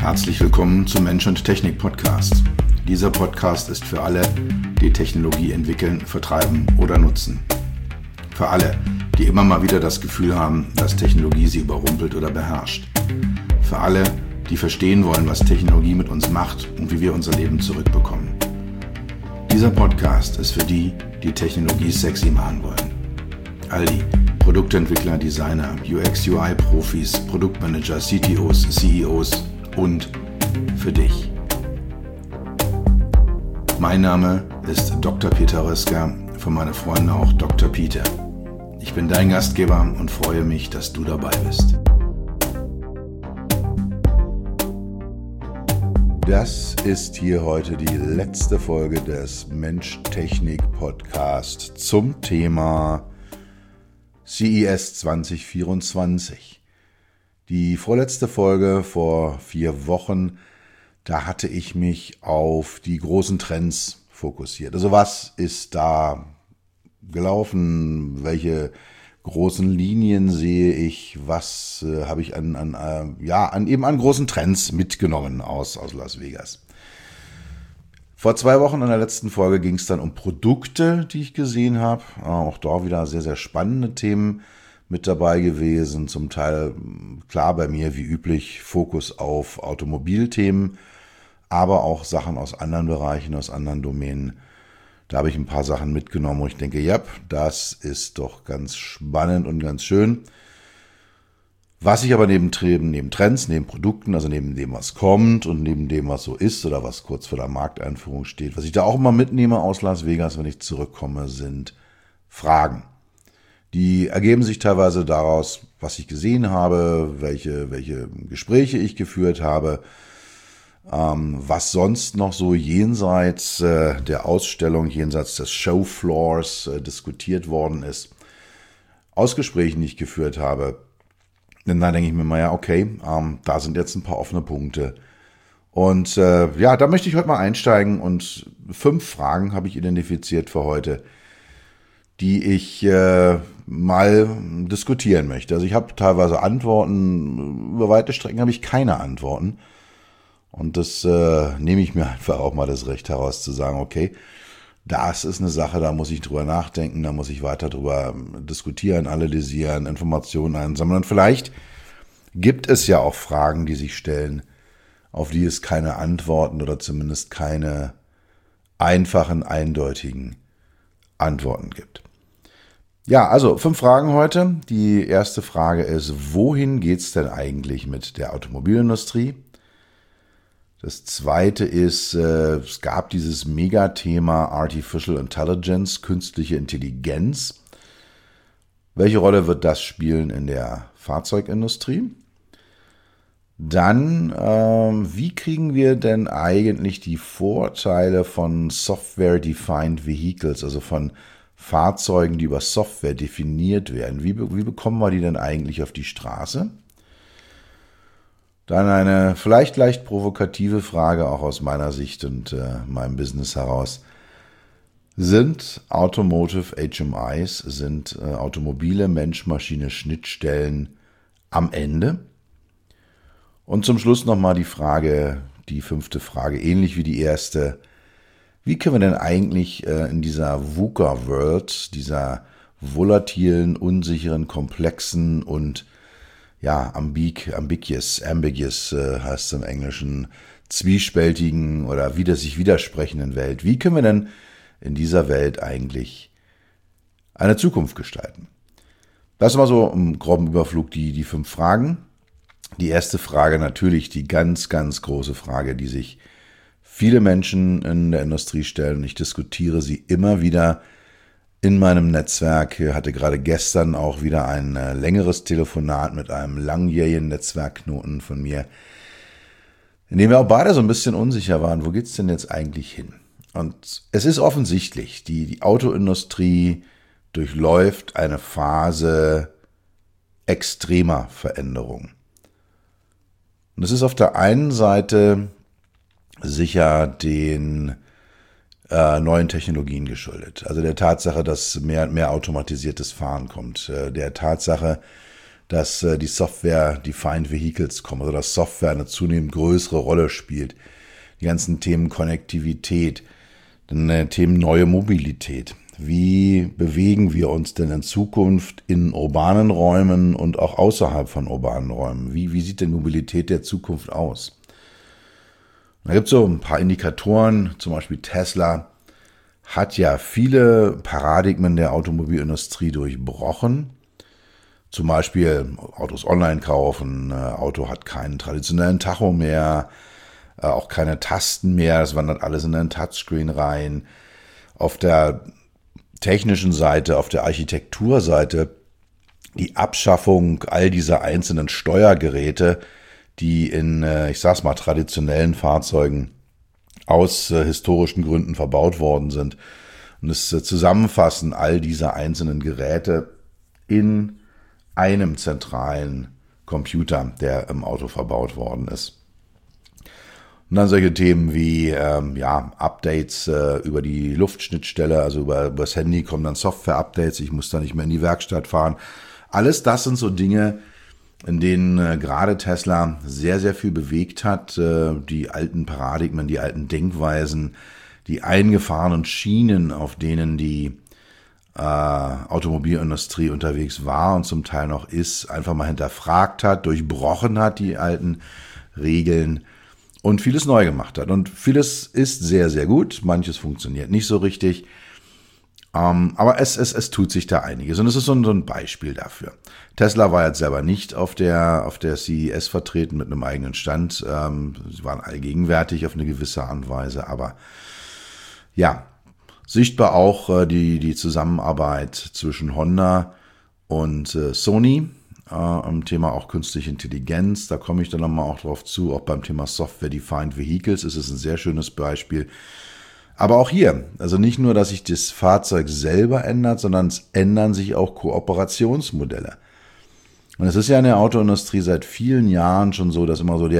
Herzlich willkommen zum Mensch und Technik Podcast. Dieser Podcast ist für alle, die Technologie entwickeln, vertreiben oder nutzen. Für alle, die immer mal wieder das Gefühl haben, dass Technologie sie überrumpelt oder beherrscht. Für alle, die verstehen wollen, was Technologie mit uns macht und wie wir unser Leben zurückbekommen. Dieser Podcast ist für die, die Technologie sexy machen wollen. All die Produktentwickler, Designer, UX-UI-Profis, Produktmanager, CTOs, CEOs und für dich. Mein Name ist Dr. Peter Röska, von meinen Freunden auch Dr. Peter. Ich bin dein Gastgeber und freue mich, dass du dabei bist. Das ist hier heute die letzte Folge des Mensch-Technik-Podcast zum Thema CES 2024. Die vorletzte Folge vor 4 Wochen, da hatte ich mich auf die großen Trends fokussiert. Also was ist da gelaufen? Welche großen Linien sehe ich? Was habe ich an großen Trends mitgenommen aus Las Vegas? Vor 2 Wochen in der letzten Folge ging es dann um Produkte, die ich gesehen habe. Auch da wieder sehr, sehr spannende Themen mit dabei gewesen. Zum Teil, klar bei mir wie üblich, Fokus auf Automobilthemen, aber auch Sachen aus anderen Bereichen, aus anderen Domänen. Da habe ich ein paar Sachen mitgenommen, wo ich denke, ja, das ist doch ganz spannend und ganz schön. Was ich aber neben Trends, neben Produkten, also neben dem, was kommt und neben dem, was so ist oder was kurz vor der Markteinführung steht, was ich da auch immer mitnehme aus Las Vegas, wenn ich zurückkomme, sind Fragen. Die ergeben sich teilweise daraus, was ich gesehen habe, welche Gespräche ich geführt habe, was sonst noch so jenseits der Ausstellung, jenseits des Showfloors diskutiert worden ist, aus Gesprächen, die ich geführt habe. Denn da denke ich mir mal, ja, okay, da sind jetzt ein paar offene Punkte. Und da möchte ich heute mal einsteigen und 5 Fragen habe ich identifiziert für heute, die ich mal diskutieren möchte. Also ich habe teilweise Antworten, über weite Strecken habe ich keine Antworten. Und das nehme ich mir einfach auch mal das Recht heraus zu sagen, okay, das ist eine Sache, da muss ich drüber nachdenken, da muss ich weiter drüber diskutieren, analysieren, Informationen einsammeln. Und vielleicht gibt es ja auch Fragen, die sich stellen, auf die es keine Antworten oder zumindest keine einfachen, eindeutigen Antworten gibt. Ja, also 5 Fragen heute. Die erste Frage ist, wohin geht's denn eigentlich mit der Automobilindustrie? Das zweite ist, es gab dieses Megathema Artificial Intelligence, künstliche Intelligenz. Welche Rolle wird das spielen in der Fahrzeugindustrie? Dann, wie kriegen wir denn eigentlich die Vorteile von Software-Defined Vehicles, also von Fahrzeugen, die über Software definiert werden? Wie bekommen wir die denn eigentlich auf die Straße? Dann eine vielleicht leicht provokative Frage, auch aus meiner Sicht und meinem Business heraus. Sind Automotive HMIs, sind automobile Mensch-Maschine-Schnittstellen am Ende? Und zum Schluss nochmal die 5. Frage, ähnlich wie die erste. Wie können wir denn eigentlich in dieser VUCA-World, dieser volatilen, unsicheren, komplexen und ambiguous heißt es im Englischen, zwiespältigen oder sich widersprechenden Welt. Wie können wir denn in dieser Welt eigentlich eine Zukunft gestalten? Das ist mal so im groben Überflug die 5 Fragen. Die erste Frage natürlich die ganz, ganz große Frage, die sich viele Menschen in der Industrie stellen. Ich diskutiere sie immer wieder in meinem Netzwerk. Ich hatte gerade gestern auch wieder ein längeres Telefonat mit einem langjährigen Netzwerkknoten von mir, in dem wir auch beide so ein bisschen unsicher waren, wo geht's denn jetzt eigentlich hin? Und es ist offensichtlich, die Autoindustrie durchläuft eine Phase extremer Veränderung. Und es ist auf der einen Seite sicher den neuen Technologien geschuldet. Also der Tatsache, dass mehr automatisiertes Fahren kommt. Der Tatsache, dass die Software-Defined Vehicles kommen, also dass Software eine zunehmend größere Rolle spielt. Die ganzen Themen Konnektivität, dann Themen neue Mobilität. Wie bewegen wir uns denn in Zukunft in urbanen Räumen und auch außerhalb von urbanen Räumen? Wie sieht denn Mobilität der Zukunft aus? Da gibt es so ein paar Indikatoren, zum Beispiel Tesla hat ja viele Paradigmen der Automobilindustrie durchbrochen. Zum Beispiel Autos online kaufen, Auto hat keinen traditionellen Tacho mehr, auch keine Tasten mehr, das wandert alles in einen Touchscreen rein. Auf der technischen Seite, auf der Architekturseite, die Abschaffung all dieser einzelnen Steuergeräte, die in, ich sag's mal, traditionellen Fahrzeugen aus historischen Gründen verbaut worden sind. Und das Zusammenfassen all dieser einzelnen Geräte in einem zentralen Computer, der im Auto verbaut worden ist. Und dann solche Themen wie Updates über die Luftschnittstelle, also über das Handy kommen dann Software-Updates, ich muss da nicht mehr in die Werkstatt fahren. Alles das sind so Dinge, in denen gerade Tesla sehr, sehr viel bewegt hat. Die alten Paradigmen, die alten Denkweisen, die eingefahrenen Schienen, auf denen die Automobilindustrie unterwegs war und zum Teil noch ist, einfach mal hinterfragt hat, durchbrochen hat die alten Regeln und vieles neu gemacht hat. Und vieles ist sehr, sehr gut, manches funktioniert nicht so richtig. Aber es tut sich da einiges und es ist so ein Beispiel dafür. Tesla war jetzt selber nicht auf der CES vertreten mit einem eigenen Stand. Sie waren allgegenwärtig auf eine gewisse Art und Weise, aber ja, sichtbar auch die Zusammenarbeit zwischen Honda und Sony am Thema auch künstliche Intelligenz. Da komme ich dann nochmal auch drauf zu. Auch beim Thema Software-Defined Vehicles ist es ein sehr schönes Beispiel. Aber auch hier, also nicht nur, dass sich das Fahrzeug selber ändert, sondern es ändern sich auch Kooperationsmodelle. Und es ist ja in der Autoindustrie seit vielen Jahren schon so, dass immer so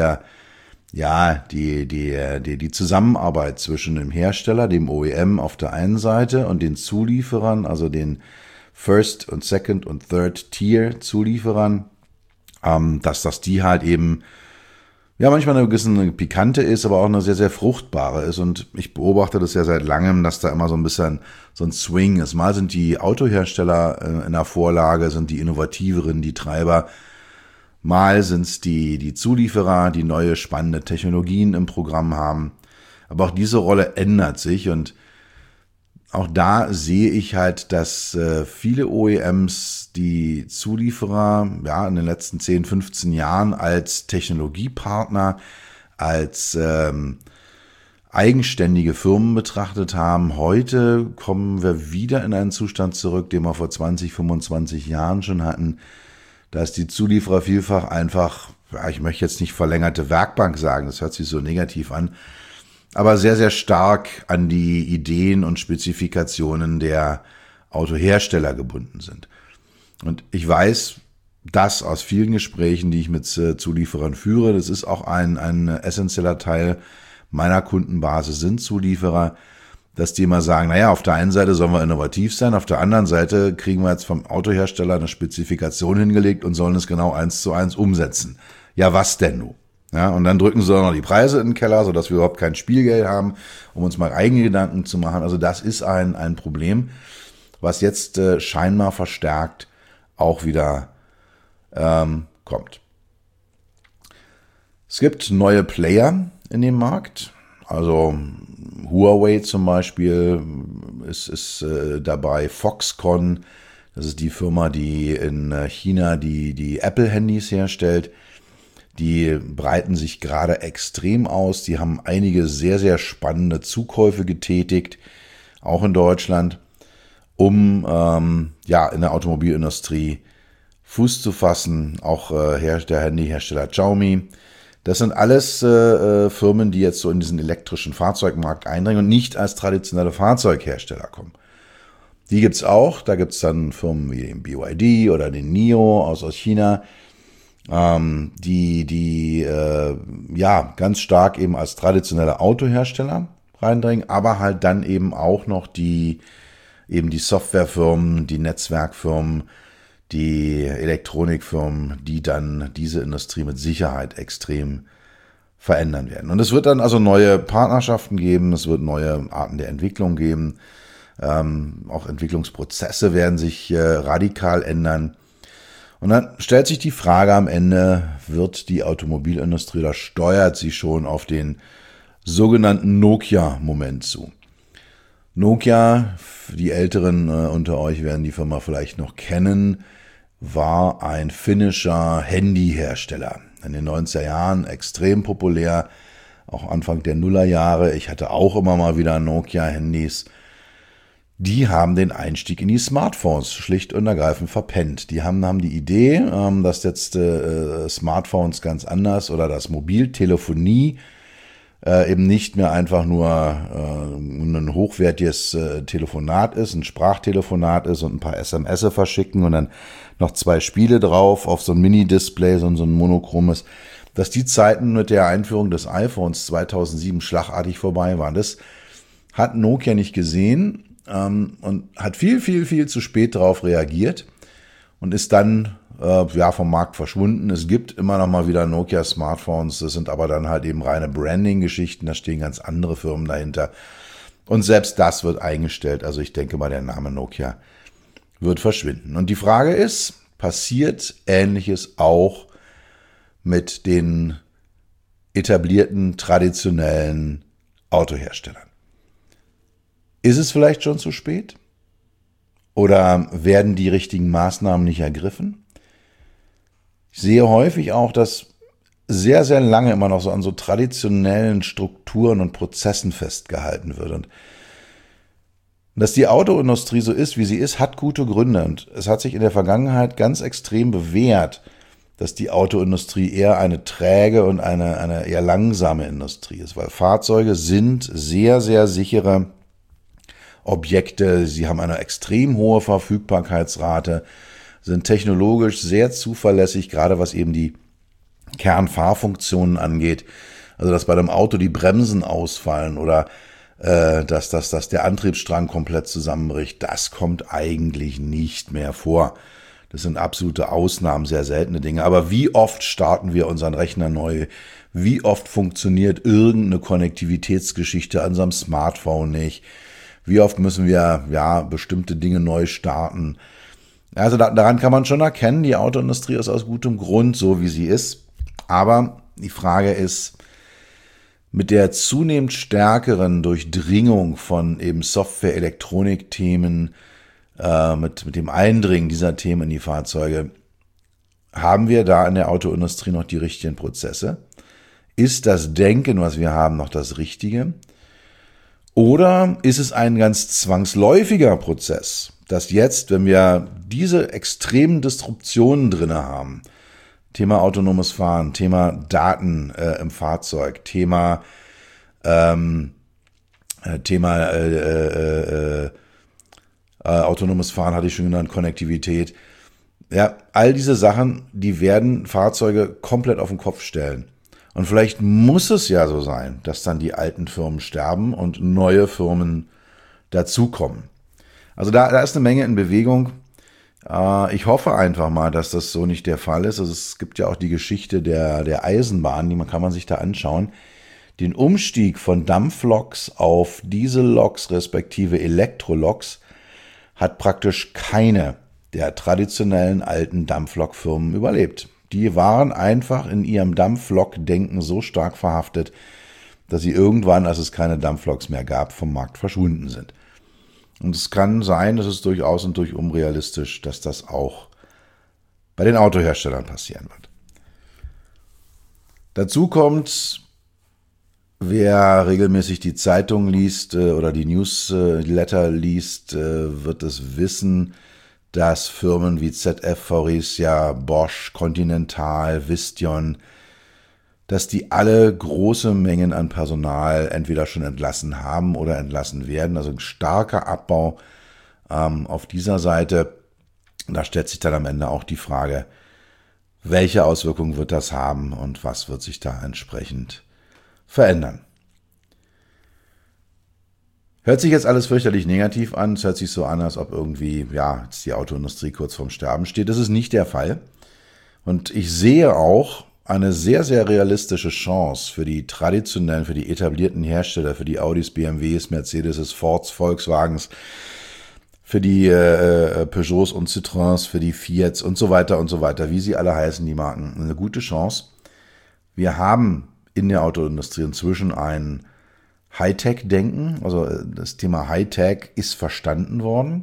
die Zusammenarbeit zwischen dem Hersteller, dem OEM auf der einen Seite und den Zulieferern, also den First und Second und Third Tier Zulieferern, dass die halt eben manchmal eine gewisse pikante ist, aber auch eine sehr, sehr fruchtbare ist. Und ich beobachte das ja seit langem, dass da immer so ein bisschen so ein Swing ist. Mal sind die Autohersteller in der Vorlage, sind die innovativeren, die Treiber. Mal sind es die Zulieferer, die neue spannende Technologien im Programm haben. Aber auch diese Rolle ändert sich und auch da sehe ich halt, dass viele OEMs die Zulieferer in den letzten 10, 15 Jahren als Technologiepartner, als eigenständige Firmen betrachtet haben. Heute kommen wir wieder in einen Zustand zurück, den wir vor 20, 25 Jahren schon hatten, dass die Zulieferer vielfach einfach, ich möchte jetzt nicht verlängerte Werkbank sagen, das hört sich so negativ an, aber sehr, sehr stark an die Ideen und Spezifikationen der Autohersteller gebunden sind. Und ich weiß das aus vielen Gesprächen, die ich mit Zulieferern führe. Das ist auch ein essentieller Teil meiner Kundenbasis sind Zulieferer, dass die immer sagen, auf der einen Seite sollen wir innovativ sein, auf der anderen Seite kriegen wir jetzt vom Autohersteller eine Spezifikation hingelegt und sollen es genau 1:1 umsetzen. Ja, was denn nun? Ja, und dann drücken sie auch noch die Preise in den Keller, sodass wir überhaupt kein Spielgeld haben, um uns mal eigene Gedanken zu machen. Also das ist ein Problem, was jetzt scheinbar verstärkt auch wieder kommt. Es gibt neue Player in dem Markt. Also Huawei zum Beispiel ist dabei, Foxconn, das ist die Firma, die in China die Apple-Handys herstellt. Die breiten sich gerade extrem aus. Die haben einige sehr, sehr spannende Zukäufe getätigt, auch in Deutschland, um in der Automobilindustrie Fuß zu fassen. Auch der Handyhersteller Xiaomi. Das sind alles Firmen, die jetzt so in diesen elektrischen Fahrzeugmarkt eindringen und nicht als traditionelle Fahrzeughersteller kommen. Die gibt's auch. Da gibt's dann Firmen wie den BYD oder den NIO aus China, die ganz stark eben als traditionelle Autohersteller reindringen, aber halt dann eben auch noch die Softwarefirmen, die Netzwerkfirmen, die Elektronikfirmen, die dann diese Industrie mit Sicherheit extrem verändern werden. Und es wird dann also neue Partnerschaften geben, es wird neue Arten der Entwicklung geben, auch Entwicklungsprozesse werden sich radikal ändern. Und dann stellt sich die Frage am Ende, wird die Automobilindustrie oder steuert sie schon auf den sogenannten Nokia-Moment zu? Nokia, die Älteren unter euch werden die Firma vielleicht noch kennen, war ein finnischer Handyhersteller. In den 90er Jahren extrem populär, auch Anfang der Nullerjahre. Ich hatte auch immer mal wieder Nokia-Handys. Die haben den Einstieg in die Smartphones schlicht und ergreifend verpennt. Die haben die Idee, dass jetzt Smartphones ganz anders oder dass Mobiltelefonie eben nicht mehr einfach nur ein hochwertiges Telefonat ist, ein Sprachtelefonat ist und ein paar SMS verschicken und dann noch 2 Spiele drauf auf so ein Mini-Display, so ein monochromes, dass die Zeiten mit der Einführung des iPhones 2007 schlagartig vorbei waren. Das hat Nokia nicht gesehen und hat viel zu spät darauf reagiert und ist dann vom Markt verschwunden. Es gibt immer noch mal wieder Nokia-Smartphones, das sind aber dann halt eben reine Branding-Geschichten, da stehen ganz andere Firmen dahinter. Und selbst das wird eingestellt, also ich denke mal, der Name Nokia wird verschwinden. Und die Frage ist, passiert Ähnliches auch mit den etablierten, traditionellen Autoherstellern? Ist es vielleicht schon zu spät? Oder werden die richtigen Maßnahmen nicht ergriffen? Ich sehe häufig auch, dass sehr, sehr lange immer noch so an so traditionellen Strukturen und Prozessen festgehalten wird. Und dass die Autoindustrie so ist, wie sie ist, hat gute Gründe. Und es hat sich in der Vergangenheit ganz extrem bewährt, dass die Autoindustrie eher eine träge und eine eher langsame Industrie ist. Weil Fahrzeuge sind sehr, sehr sichere Objekte. Sie haben eine extrem hohe Verfügbarkeitsrate, sind technologisch sehr zuverlässig, gerade was eben die Kernfahrfunktionen angeht. Also dass bei einem Auto die Bremsen ausfallen oder dass der Antriebsstrang komplett zusammenbricht, das kommt eigentlich nicht mehr vor. Das sind absolute Ausnahmen, sehr seltene Dinge. Aber wie oft starten wir unseren Rechner neu? Wie oft funktioniert irgendeine Konnektivitätsgeschichte an unserem Smartphone nicht? Wie oft müssen wir bestimmte Dinge neu starten? Also daran kann man schon erkennen, die Autoindustrie ist aus gutem Grund so, wie sie ist. Aber die Frage ist, mit der zunehmend stärkeren Durchdringung von eben Software-Elektronik-Themen, mit dem Eindringen dieser Themen in die Fahrzeuge, haben wir da in der Autoindustrie noch die richtigen Prozesse? Ist das Denken, was wir haben, noch das Richtige? Oder ist es ein ganz zwangsläufiger Prozess, dass jetzt, wenn wir diese extremen Disruptionen drin haben, Thema autonomes Fahren, Thema Daten im Fahrzeug, Thema autonomes Fahren hatte ich schon genannt, Konnektivität. Ja, all diese Sachen, die werden Fahrzeuge komplett auf den Kopf stellen. Und vielleicht muss es ja so sein, dass dann die alten Firmen sterben und neue Firmen dazukommen. Also da ist eine Menge in Bewegung. Ich hoffe einfach mal, dass das so nicht der Fall ist. Also es gibt ja auch die Geschichte der Eisenbahn, kann man sich da anschauen. Den Umstieg von Dampfloks auf Dieselloks respektive Elektroloks hat praktisch keine der traditionellen alten Dampflokfirmen überlebt. Die waren einfach in ihrem Dampflok-Denken so stark verhaftet, dass sie irgendwann, als es keine Dampfloks mehr gab, vom Markt verschwunden sind. Und es kann sein, dass es durchaus und durchum realistisch, dass das auch bei den Autoherstellern passieren wird. Dazu kommt, wer regelmäßig die Zeitung liest oder die Newsletter liest, wird es wissen, dass Firmen wie ZF, Faurecia, Bosch, Continental, Vistion, dass die alle große Mengen an Personal entweder schon entlassen haben oder entlassen werden. Also ein starker Abbau auf dieser Seite. Da stellt sich dann am Ende auch die Frage, welche Auswirkungen wird das haben und was wird sich da entsprechend verändern. Hört sich jetzt alles fürchterlich negativ an. Es hört sich so an, als ob irgendwie, ja, jetzt die Autoindustrie kurz vorm Sterben steht. Das ist nicht der Fall. Und ich sehe auch eine sehr, sehr realistische Chance für die traditionellen, für die etablierten Hersteller, für die Audis, BMWs, Mercedes, Fords, Volkswagens, für die Peugeots und Citroëns, für die Fiats und so weiter, wie sie alle heißen, die Marken, eine gute Chance. Wir haben in der Autoindustrie inzwischen ein Hightech-Denken, also das Thema Hightech ist verstanden worden.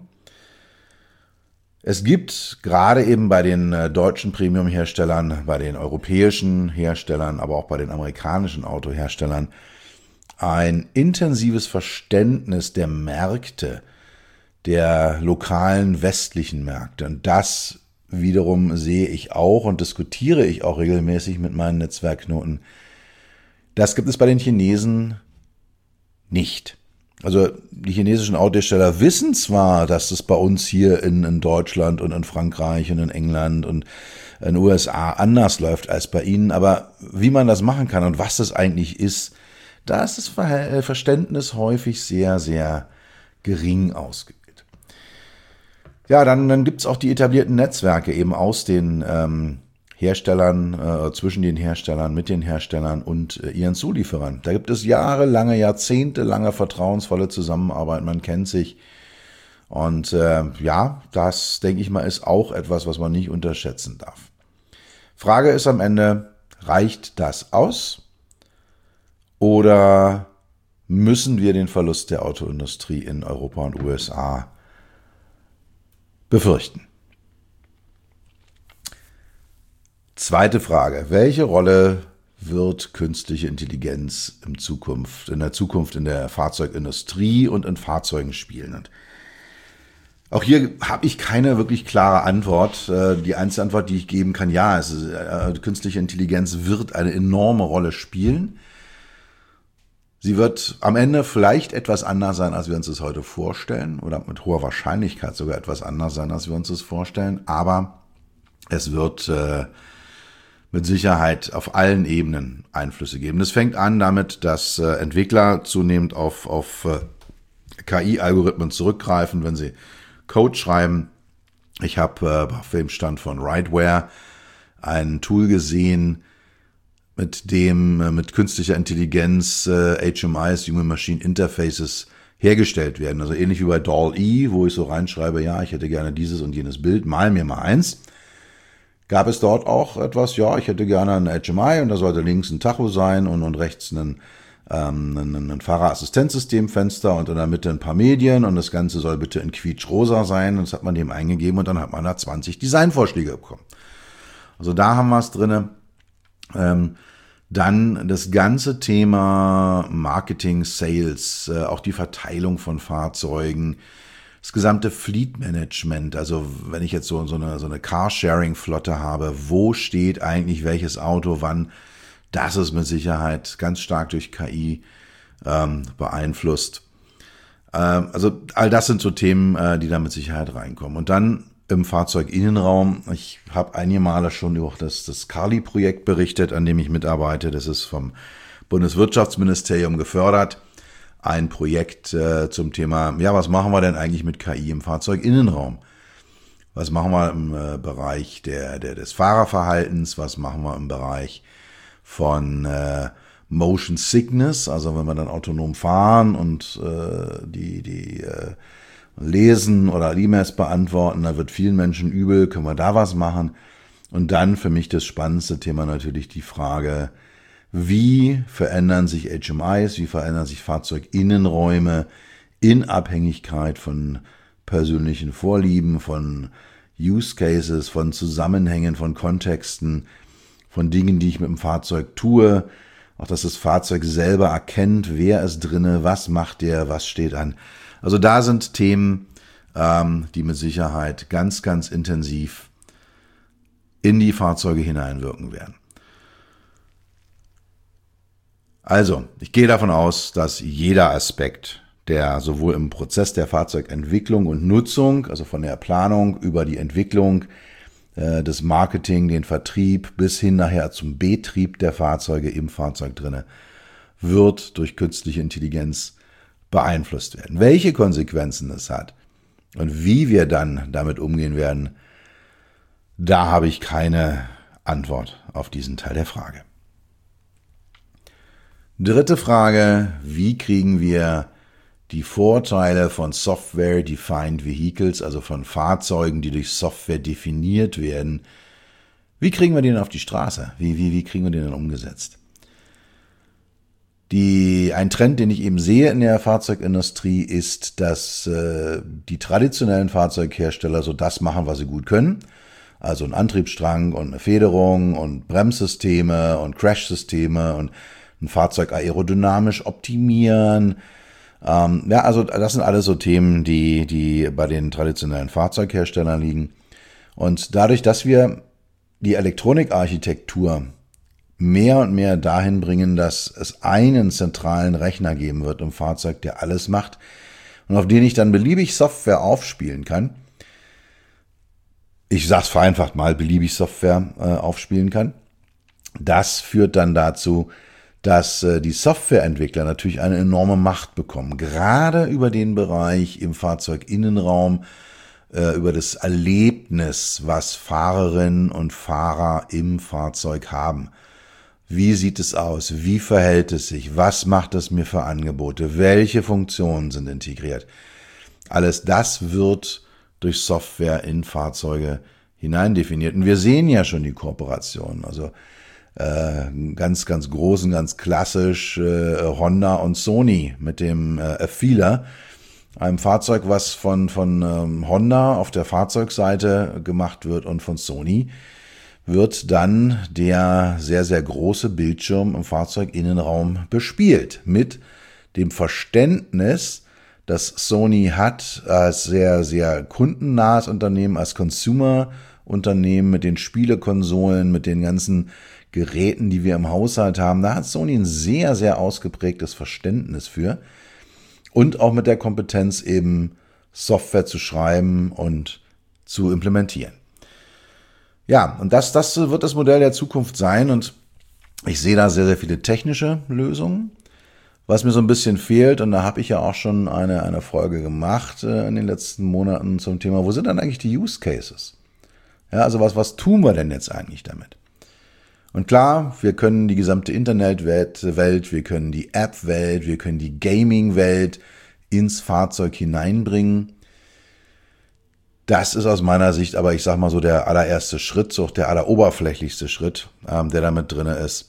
Es gibt gerade eben bei den deutschen Premium-Herstellern, bei den europäischen Herstellern, aber auch bei den amerikanischen Autoherstellern ein intensives Verständnis der Märkte, der lokalen westlichen Märkte. Und das wiederum sehe ich auch und diskutiere ich auch regelmäßig mit meinen Netzwerkknoten. Das gibt es bei den Chinesen nicht. Also die chinesischen Autohersteller wissen zwar, dass es bei uns hier in Deutschland und in Frankreich und in England und in den USA anders läuft als bei ihnen, aber wie man das machen kann und was das eigentlich ist, da ist das Verständnis häufig sehr, sehr gering ausgebildet. Ja, dann gibt's auch die etablierten Netzwerke eben aus den Herstellern, zwischen den Herstellern, mit den Herstellern und ihren Zulieferern. Da gibt es jahrelange, jahrzehntelange vertrauensvolle Zusammenarbeit, man kennt sich. Und ja, das, denke ich mal, ist auch etwas, was man nicht unterschätzen darf. Frage ist am Ende, reicht das aus? Oder müssen wir den Verlust der Autoindustrie in Europa und USA befürchten? Zweite Frage. Welche Rolle wird künstliche Intelligenz in der Zukunft in der Fahrzeugindustrie und in Fahrzeugen spielen? Und auch hier habe ich keine wirklich klare Antwort. Die einzige Antwort, die ich geben kann, ja, künstliche Intelligenz wird eine enorme Rolle spielen. Sie wird am Ende vielleicht etwas anders sein, als wir uns das heute vorstellen, oder mit hoher Wahrscheinlichkeit sogar etwas anders sein, als wir uns das vorstellen. Aber es wird mit Sicherheit auf allen Ebenen Einflüsse geben. Das fängt an damit, dass Entwickler zunehmend auf KI-Algorithmen zurückgreifen, wenn sie Code schreiben. Ich habe auf dem Stand von Rightware ein Tool gesehen, mit dem mit künstlicher Intelligenz HMIs, Human Machine Interfaces, hergestellt werden. Also ähnlich wie bei DALL-E, wo ich so reinschreibe, ja, ich hätte gerne dieses und jenes Bild, mal mir mal eins. Gab es dort auch etwas, ja, ich hätte gerne ein HMI und da sollte links ein Tacho sein und rechts ein Fahrerassistenzsystemfenster und in der Mitte ein paar Medien und das Ganze soll bitte in quietschrosa sein. Und das hat man dem eingegeben und dann hat man da 20 Designvorschläge bekommen. Also da haben wir es drinne. Dann das ganze Thema Marketing, Sales, auch die Verteilung von Fahrzeugen, das gesamte Fleet-Management, also wenn ich jetzt so eine Carsharing-Flotte habe, wo steht eigentlich welches Auto, wann, das ist mit Sicherheit ganz stark durch KI beeinflusst. Also all das sind so Themen, die da mit Sicherheit reinkommen. Und dann im Fahrzeuginnenraum, ich habe einige Male schon über das CARLI-Projekt berichtet, an dem ich mitarbeite. Das ist vom Bundeswirtschaftsministerium gefördert. Ein Projekt zum Thema, ja, was machen wir denn eigentlich mit KI im Fahrzeuginnenraum? Was machen wir im Bereich des Fahrerverhaltens? Was machen wir im Bereich von Motion Sickness? Also wenn wir dann autonom fahren und die lesen oder E-Mails beantworten, da wird vielen Menschen übel, können wir da was machen? Und dann für mich das spannendste Thema natürlich die Frage, wie verändern sich HMIs, wie verändern sich Fahrzeuginnenräume in Abhängigkeit von persönlichen Vorlieben, von Use Cases, von Zusammenhängen, von Kontexten, von Dingen, die ich mit dem Fahrzeug tue, auch dass das Fahrzeug selber erkennt, wer ist drinne, was macht der, was steht an. Also da sind Themen, die mit Sicherheit ganz, ganz intensiv in die Fahrzeuge hineinwirken werden. Also, ich gehe davon aus, dass jeder Aspekt, der sowohl im Prozess der Fahrzeugentwicklung und Nutzung, also von der Planung über die Entwicklung, das Marketing, den Vertrieb bis hin nachher zum Betrieb der Fahrzeuge im Fahrzeug drinne, wird durch künstliche Intelligenz beeinflusst werden. Welche Konsequenzen es hat und wie wir dann damit umgehen werden, da habe ich keine Antwort auf diesen Teil der Frage. Dritte Frage: Wie kriegen wir die Vorteile von Software-Defined Vehicles, also von Fahrzeugen, die durch Software definiert werden, wie kriegen wir den auf die Straße? Wie kriegen wir den dann umgesetzt? Ein Trend, den ich eben sehe in der Fahrzeugindustrie, ist, dass die traditionellen Fahrzeughersteller so das machen, was sie gut können. Also ein Antriebsstrang und eine Federung und Bremssysteme und Crashsysteme und ein Fahrzeug aerodynamisch optimieren. Also das sind alles so Themen, die bei den traditionellen Fahrzeugherstellern liegen. Und dadurch, dass wir die Elektronikarchitektur mehr und mehr dahin bringen, dass es einen zentralen Rechner geben wird im Fahrzeug, der alles macht und auf den ich dann beliebig Software aufspielen kann. Ich sage es vereinfacht mal, beliebig Software aufspielen kann. Das führt dann dazu, dass die Softwareentwickler natürlich eine enorme Macht bekommen, gerade über den Bereich im Fahrzeuginnenraum, über das Erlebnis, was Fahrerinnen und Fahrer im Fahrzeug haben. Wie sieht es aus? Wie verhält es sich? Was macht es mir für Angebote? Welche Funktionen sind integriert? Alles das wird durch Software in Fahrzeuge hineindefiniert. Und wir sehen ja schon die Kooperation. Also ganz, ganz groß und ganz klassisch Honda und Sony mit dem Afeela, einem Fahrzeug, was von Honda auf der Fahrzeugseite gemacht wird, und von Sony wird dann der sehr, sehr große Bildschirm im Fahrzeuginnenraum bespielt. Mit dem Verständnis, das Sony hat als sehr, sehr kundennahes Unternehmen, als Consumer-Unternehmen mit den Spielekonsolen, mit den ganzen Geräten, die wir im Haushalt haben. Da hat Sony ein sehr, sehr ausgeprägtes Verständnis für und auch mit der Kompetenz, eben Software zu schreiben und zu implementieren. Ja, und das wird das Modell der Zukunft sein, und ich sehe da sehr, sehr viele technische Lösungen. Was mir so ein bisschen fehlt, und da habe ich ja auch schon eine Folge gemacht in den letzten Monaten zum Thema, wo sind dann eigentlich die Use Cases? Ja, also was tun wir denn jetzt eigentlich damit? Und klar, wir können die gesamte Internetwelt, wir können die App-Welt, wir können die Gaming-Welt ins Fahrzeug hineinbringen. Das ist aus meiner Sicht aber, ich sag mal so, der allererste Schritt, so der alleroberflächlichste Schritt, der damit drin ist.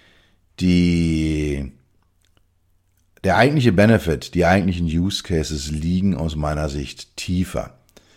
Der eigentliche Benefit, die eigentlichen Use Cases liegen aus meiner Sicht tiefer.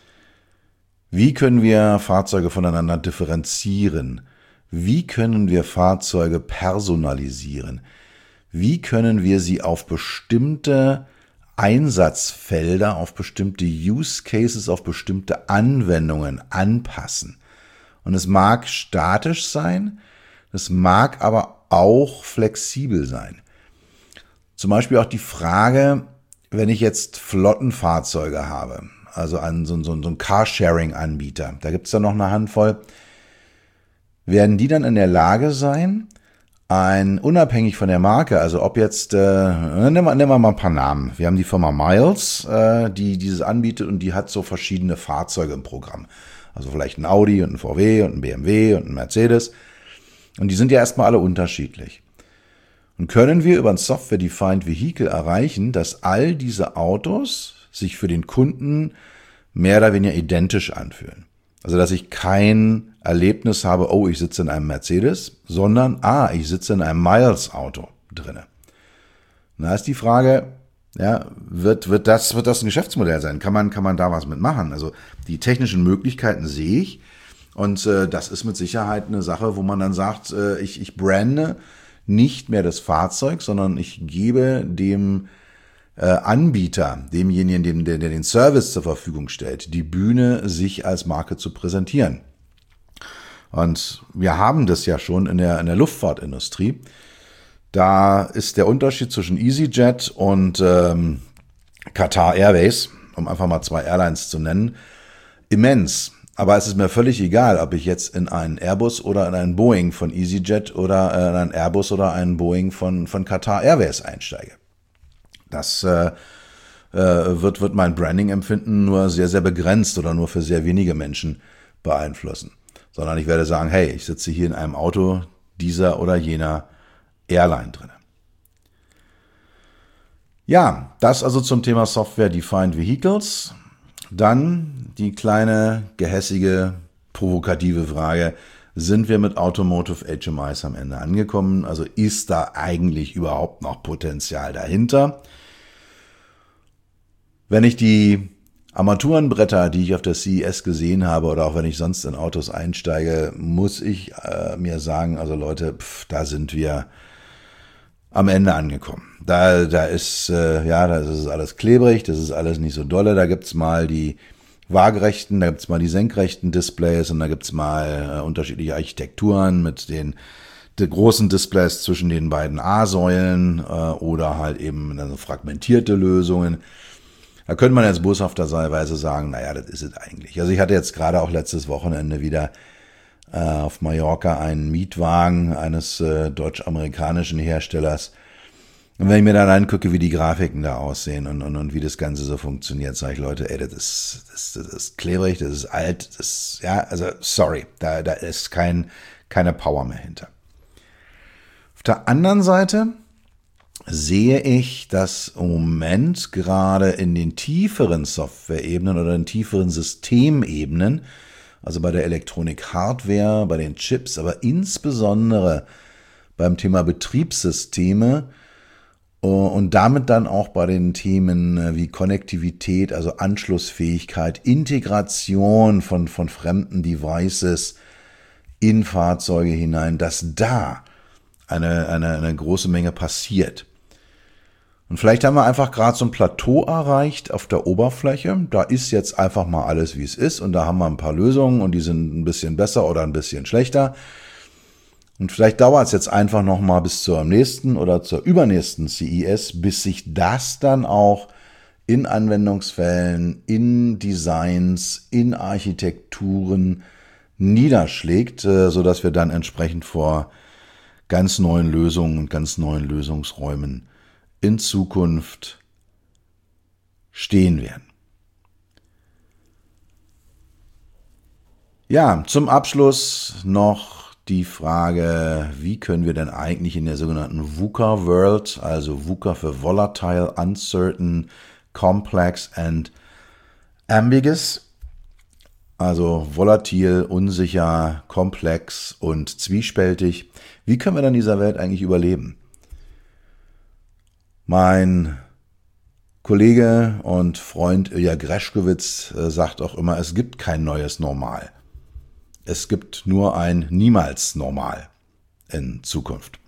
Wie können wir Fahrzeuge voneinander differenzieren? Wie können wir Fahrzeuge personalisieren? Wie können wir sie auf bestimmte Einsatzfelder, auf bestimmte Use Cases, auf bestimmte Anwendungen anpassen? Und es mag statisch sein, es mag aber auch flexibel sein. Zum Beispiel auch die Frage, wenn ich jetzt Flottenfahrzeuge habe, also so ein Carsharing-Anbieter, da gibt es ja noch eine Handvoll, werden die dann in der Lage sein, unabhängig von der Marke, also ob jetzt, nehmen wir mal ein paar Namen. Wir haben die Firma Miles, die dieses anbietet, und die hat so verschiedene Fahrzeuge im Programm. Also vielleicht ein Audi und ein VW und ein BMW und ein Mercedes. Und die sind ja erstmal alle unterschiedlich. Und können wir über ein Software-Defined Vehicle erreichen, dass all diese Autos sich für den Kunden mehr oder weniger identisch anfühlen. Also dass ich kein Erlebnis habe, oh, ich sitze in einem Mercedes, sondern, ich sitze in einem Miles-Auto drinne. Da ist die Frage, ja, wird das ein Geschäftsmodell sein? Kann man da was mitmachen? Also die technischen Möglichkeiten sehe ich, und das ist mit Sicherheit eine Sache, wo man dann sagt, ich brande nicht mehr das Fahrzeug, sondern ich gebe dem Anbieter, demjenigen, der den Service zur Verfügung stellt, die Bühne, sich als Marke zu präsentieren. Und wir haben das ja schon in der Luftfahrtindustrie. Da ist der Unterschied zwischen EasyJet und Qatar Airways, um einfach mal zwei Airlines zu nennen, immens. Aber es ist mir völlig egal, ob ich jetzt in einen Airbus oder in einen Boeing von EasyJet oder in einen Airbus oder einen Boeing von Qatar Airways einsteige. Das wird mein Branding-Empfinden nur sehr, sehr begrenzt oder nur für sehr wenige Menschen beeinflussen. Sondern ich werde sagen, hey, ich sitze hier in einem Auto dieser oder jener Airline drin. Ja, das also zum Thema Software-Defined Vehicles. Dann die kleine, gehässige, provokative Frage, sind wir mit Automotive HMIs am Ende angekommen? Also ist da eigentlich überhaupt noch Potenzial dahinter? Wenn ich die Armaturenbretter, die ich auf der CES gesehen habe oder auch wenn ich sonst in Autos einsteige, muss ich mir sagen, also Leute, da sind wir am Ende angekommen. Da ist alles klebrig, das ist alles nicht so dolle, da gibt's mal die waagerechten, da gibt's mal die senkrechten Displays und da gibt's mal unterschiedliche Architekturen mit den großen Displays zwischen den beiden A-Säulen oder halt eben also fragmentierte Lösungen. Da könnte man jetzt boshafterweise sagen, naja, das ist es eigentlich. Also ich hatte jetzt gerade auch letztes Wochenende wieder auf Mallorca einen Mietwagen eines deutsch-amerikanischen Herstellers. Und wenn ich mir dann angucke, wie die Grafiken da aussehen und wie das Ganze so funktioniert, sage ich, Leute, ey, das ist klebrig, das ist alt, sorry, da ist keine Power mehr hinter. Auf der anderen Seite sehe ich, dass im Moment gerade in den tieferen Software-Ebenen oder in tieferen Systemebenen, also bei der Elektronik-Hardware, bei den Chips, aber insbesondere beim Thema Betriebssysteme und damit dann auch bei den Themen wie Konnektivität, also Anschlussfähigkeit, Integration von fremden Devices in Fahrzeuge hinein, dass da eine große Menge passiert. Und vielleicht haben wir einfach gerade so ein Plateau erreicht auf der Oberfläche. Da ist jetzt einfach mal alles, wie es ist. Und da haben wir ein paar Lösungen und die sind ein bisschen besser oder ein bisschen schlechter. Und vielleicht dauert es jetzt einfach noch mal bis zur nächsten oder zur übernächsten CES, bis sich das dann auch in Anwendungsfällen, in Designs, in Architekturen niederschlägt, sodass wir dann entsprechend vor ganz neuen Lösungen und ganz neuen Lösungsräumen in Zukunft stehen werden. Ja, zum Abschluss noch die Frage, wie können wir denn eigentlich in der sogenannten VUCA-World, also VUCA für Volatile, Uncertain, Complex and Ambiguous, also volatil, unsicher, komplex und zwiespältig, wie können wir dann in dieser Welt eigentlich überleben? Mein Kollege und Freund Ilja Greschkowitz sagt auch immer, es gibt kein neues Normal. Es gibt nur ein Niemals-Normal in Zukunft.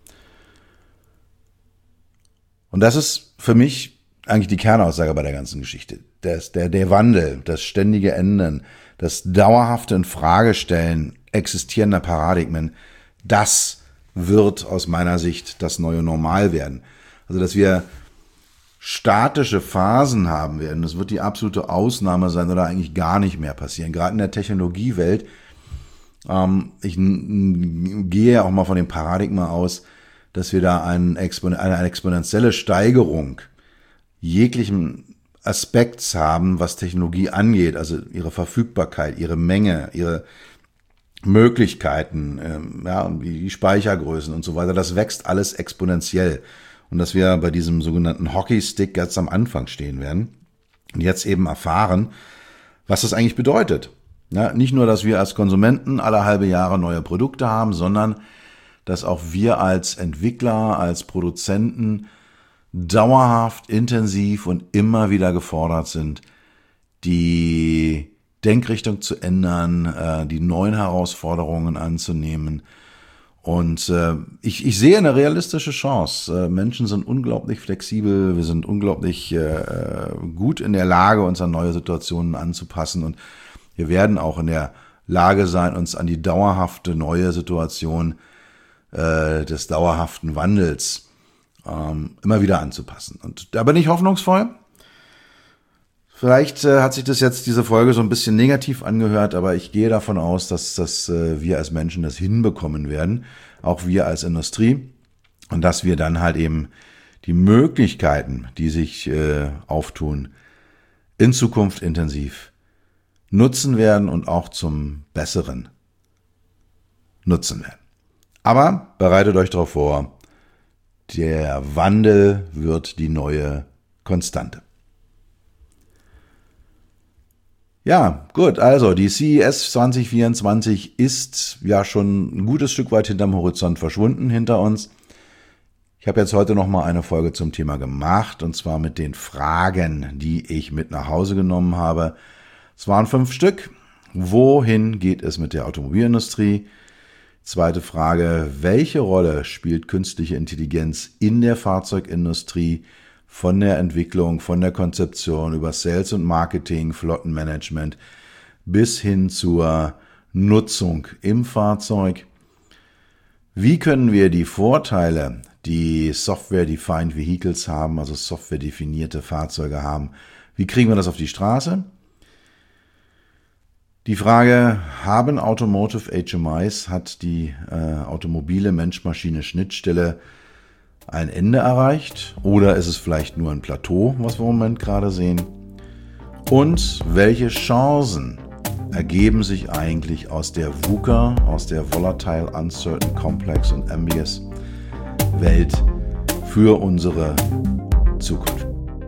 Und das ist für mich eigentlich die Kernaussage bei der ganzen Geschichte. Der Wandel, das ständige Ändern, das dauerhafte Infragestellen existierender Paradigmen, das wird aus meiner Sicht das neue Normal werden. Also, dass wir statische Phasen haben werden, das wird die absolute Ausnahme sein oder eigentlich gar nicht mehr passieren. Gerade in der Technologiewelt, ich gehe ja auch mal von dem Paradigma aus, dass wir da eine exponentielle Steigerung jeglichen Aspekts haben, was Technologie angeht, also ihre Verfügbarkeit, ihre Menge, ihre Möglichkeiten, und die Speichergrößen und so weiter. Das wächst alles exponentiell. Und dass wir bei diesem sogenannten Hockeystick ganz am Anfang stehen werden und jetzt eben erfahren, was das eigentlich bedeutet. Ja, nicht nur, dass wir als Konsumenten alle halbe Jahre neue Produkte haben, sondern dass auch wir als Entwickler, als Produzenten dauerhaft, intensiv und immer wieder gefordert sind, die Denkrichtung zu ändern, die neuen Herausforderungen anzunehmen. Und ich sehe eine realistische Chance. Menschen sind unglaublich flexibel, wir sind unglaublich gut in der Lage, uns an neue Situationen anzupassen. Und wir werden auch in der Lage sein, uns an die dauerhafte neue Situation des dauerhaften Wandels immer wieder anzupassen. Und da bin ich hoffnungsvoll. Vielleicht hat sich das jetzt, diese Folge, so ein bisschen negativ angehört, aber ich gehe davon aus, dass wir als Menschen das hinbekommen werden, auch wir als Industrie, und dass wir dann halt eben die Möglichkeiten, die sich auftun, in Zukunft intensiv nutzen werden und auch zum Besseren nutzen werden. Aber bereitet euch darauf vor, der Wandel wird die neue Konstante. Ja, gut, also die CES 2024 ist ja schon ein gutes Stück weit hinterm Horizont verschwunden, hinter uns. Ich habe jetzt heute nochmal eine Folge zum Thema gemacht, und zwar mit den Fragen, die ich mit nach Hause genommen habe. Es waren 5 Stück. Wohin geht es mit der Automobilindustrie? Zweite Frage, welche Rolle spielt künstliche Intelligenz in der Fahrzeugindustrie? Von der Entwicklung, von der Konzeption über Sales und Marketing, Flottenmanagement bis hin zur Nutzung im Fahrzeug. Wie können wir die Vorteile, die Software-Defined Vehicles haben, also software-definierte Fahrzeuge haben, wie kriegen wir das auf die Straße? Die Frage, haben Automotive HMIs, hat die automobile Mensch-Maschine-Schnittstelle ein Ende erreicht, oder ist es vielleicht nur ein Plateau, was wir im Moment gerade sehen? Und welche Chancen ergeben sich eigentlich aus der VUCA, aus der Volatile, Uncertain, Complex und Ambiguous Welt für unsere Zukunft?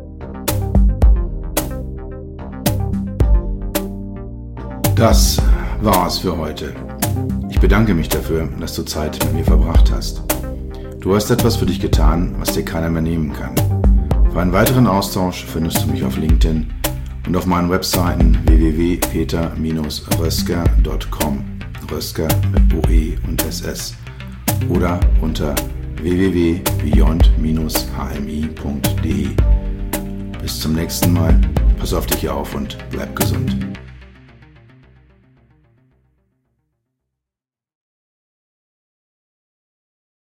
Das war's für heute. Ich bedanke mich dafür, dass du Zeit mit mir verbracht hast. Du hast etwas für dich getan, was dir keiner mehr nehmen kann. Für einen weiteren Austausch findest du mich auf LinkedIn und auf meinen Webseiten www.peter-rösker.com, Rösker mit OE und SS, oder unter www.beyond-hmi.de. Bis zum nächsten Mal, pass auf dich auf und bleib gesund.